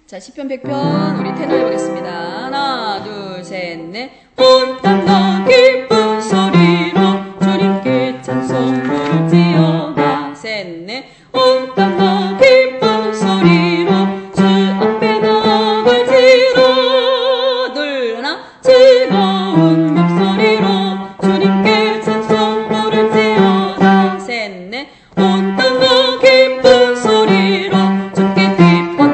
자, 시편 100편 우리 테너 해보겠습니다. 하나, 둘, 셋, 넷. 온 땅과 기쁜 소리로 주님께 찬송을 지어라. 셋, 넷. 온 땅과 기쁜 소리로 주 앞에 나갈지라. 둘, 하나. 즐거운 목소리로 주님께 찬송을 지어라. 셋, 넷. 온 땅과 기쁜 소리로 주께 기뻐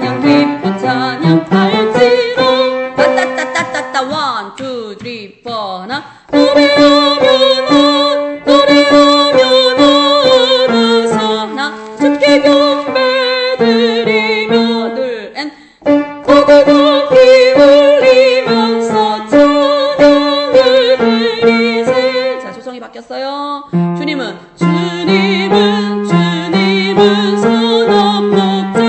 찬양할지로. 따따따따따따 원, 투, 쓰리, 포. 하나. 노래하면 알아서 하나. 주께 경배드리며. 둘, 앤 고고고 피 흘리면서 찬양을 드리세. 자, 조성이 바뀌었어요. 주님은 선한 목자,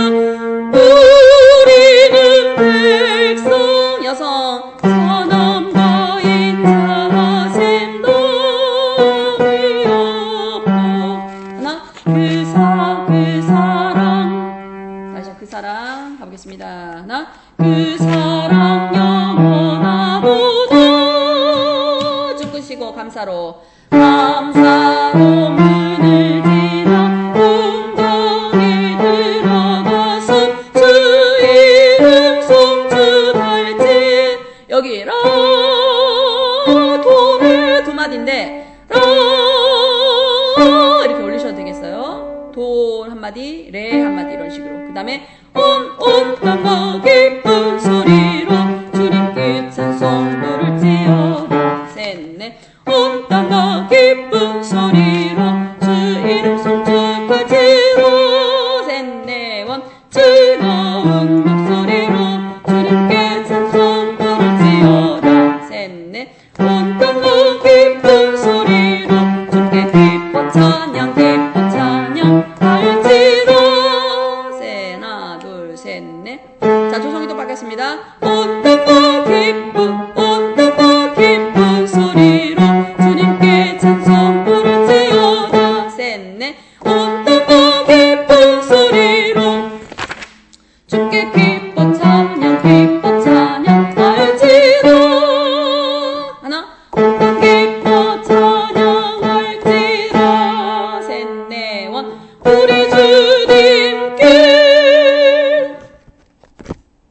우리는 백성. 여성 선함과 인자하심 너희 없고. 하나. 그 사랑. 다시 그 사랑 가보겠습니다. 하나. 그 사랑 영원하도다. 쭉 끄시고 감사로 문을 지나 궁정에 들어가서 주 이름 송축할지. 여기 라 도레 두 마디인데 라 이렇게 올리셔도 되겠어요. 도 한 마디, 레 한 마디 이런 식으로. 그 다음에 온 땅과 기쁨